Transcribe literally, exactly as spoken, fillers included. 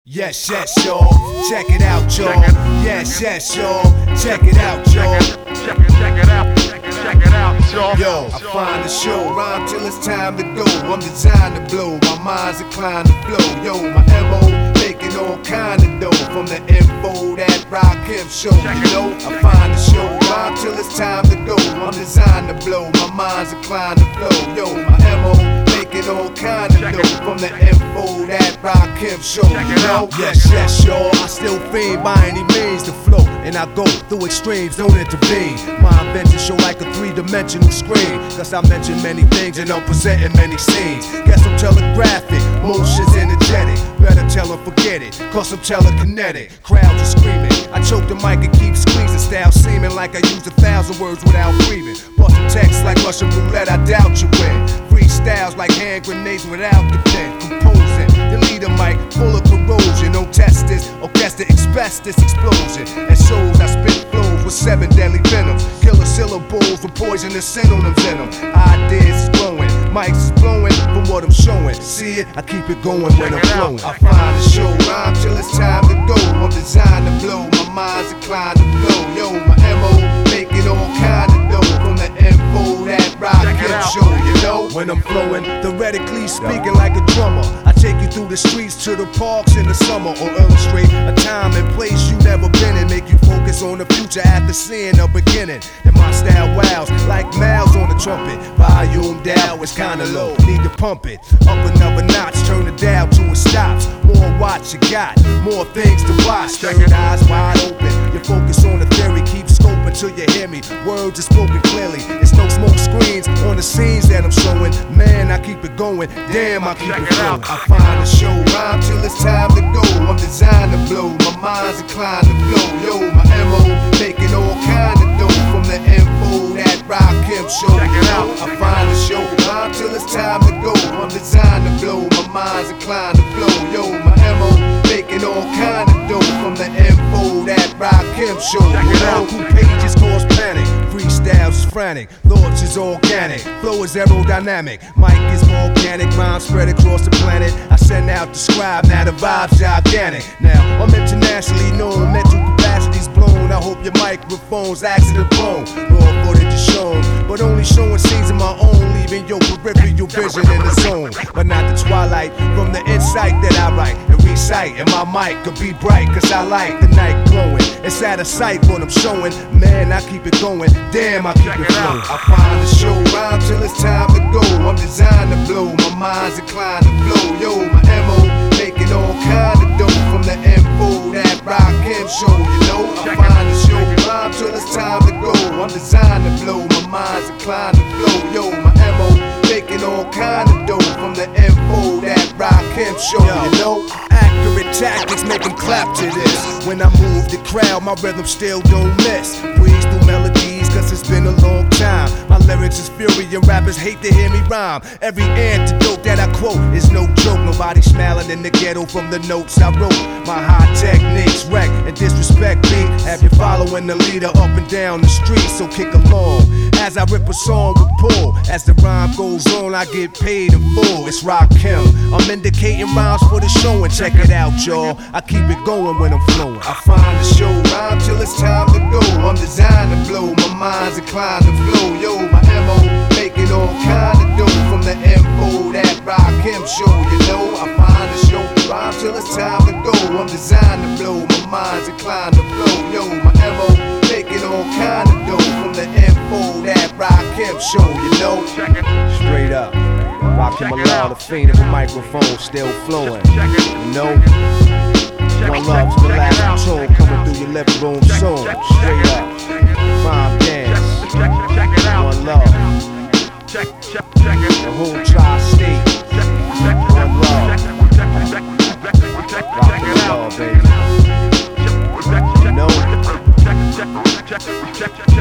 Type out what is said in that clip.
Yes, yes, y'all. Check it out, y'all. Yes, yes, y'all. Check it out, y'all. Check it, check it out. Check it out, y'all. Yo, I find the show, rhyme till it's time to go. I'm designed to blow, my mind's inclined to flow. Yo, my M O making all kind of dough. From the info that Rock Him show, you know. I find the show, rhyme till it's time to go. I'm designed to blow, my mind's inclined to flow. Yo, my M O making all kind of dough. From the info that Rock Him show, you know. Yes, yes, y'all. I still fiend by any means to flow, and I go through extremes, don't intervene. My invention show like a three-dimensional screen, cause I mention many things and I'm presenting many scenes. Guess I'm telegraphic, motion's energetic. Better tell them forget it, cause I'm telekinetic. Crowds are screaming, I choke the mic and keep squeezing. Style seeming like I use a thousand words without breathing. Bustin' text like Russian roulette, I doubt you win. Freestyles like hand grenades without the pen. Composing, delete a mic full of corrosion. No test this, orchestra expects this explosion. And shows I spit flows with seven deadly venoms. Killer syllables with poisonous scent on them venom. Ideas is growing, mics is blowing from what I'm showing. See it, I keep it going when I'm flowing. I find a show, rhyme till it's time to go. I'm designed to blow, my mind's inclined to blow. Yo, my M O making all kind of dough. From the info that Rock Him show, you know. When I'm flowing, theoretically speaking like a drummer, I take you through the streets to the parks in the summer, or illustrate a time and place you never been in. Make you focus on the future after seeing the beginning. And my style wows like mouths on the trumpet. Volume down, it's kinda low, need to pump it up another notch. Turn the dial till it stops. More watch you got, more things to watch. Third eyes wide open, you focus on the theory. Keep scoping till you hear me. Words are spoken clearly. It's no smoke screens on the scenes that I'm showing. Man, I keep it going. Damn, I keep it flowing. I find a show, rhyme till it's time to go. I'm designed to blow, my mind's inclined to flow. Yo, my M O making all kind of dough. From the info that Rock Him show, you know. I find a show, rhyme till it's time to go. I'm designed to blow, my mind's inclined to flow. Yo, my M O making all kind of dough. From the info that Rock Him show, you know. Who pages cause panic, freestyles is frantic, thoughts is organic, flow is aerodynamic, mic is organic, rhymes spread across the planet. I send out the scribe, now the vibe's gigantic. Now I'm internationally known, mental capacity's blown. I hope your microphone's accident prone. Raw footage is shown, but only showing scenes of my own, leaving your peripheral vision in the zone. But not the twilight from the insight that I write and recite. And my mic could be bright, cause I like the night glowing. It's out of sight what I'm showing. Man, I keep it going. Damn, I keep it flowing. I find a show, rhyme till it's time to go. I'm designed to blow, my mind's inclined to flow. Yo, my M O making all kind of dough. From the info that Rock Him show, you know. I find a show, rhyme till it's time to go. I'm designed to blow, my mind's inclined to flow. Yo, my M O making all kind of dough. From the info that Rock Him show, you know. Accurate tactics make them clap to this. When I move the crowd, my rhythm still don't miss. Breeze through melodies, cause it's been a long time. My lyrics is fury and rappers hate to hear me rhyme. Every antidote that I quote is no joke. Nobody smiling in the ghetto from the notes I wrote. My high techniques wreck and disrespect me. Have you following the leader up and down the street, so kick along as I rip a song with pull. As the rhyme goes on, I get paid in full. It's Rock Him, I'm indicating rhymes for the show, and check it out, y'all. I keep it going when I'm flowing. I find a show, rhyme till it's time to go. I'm designed to blow, my mind's inclined to flow. Yo, my M O making all kind of dough. From the info that Rock Him show, you know. I find a show, rhyme till it's time to go. I'm designed to blow, my mind's inclined to flow. Yo, my M O making all kind of dough. From the info that Rock Him show, you know. Straight up, rockin' my law, the fiend of a microphone still flowing. You know, one love to the last tune coming through your living room soon. Straight up, Prime Dance, one love. The whole tri-state, one love. Rockin' the law, baby. You know.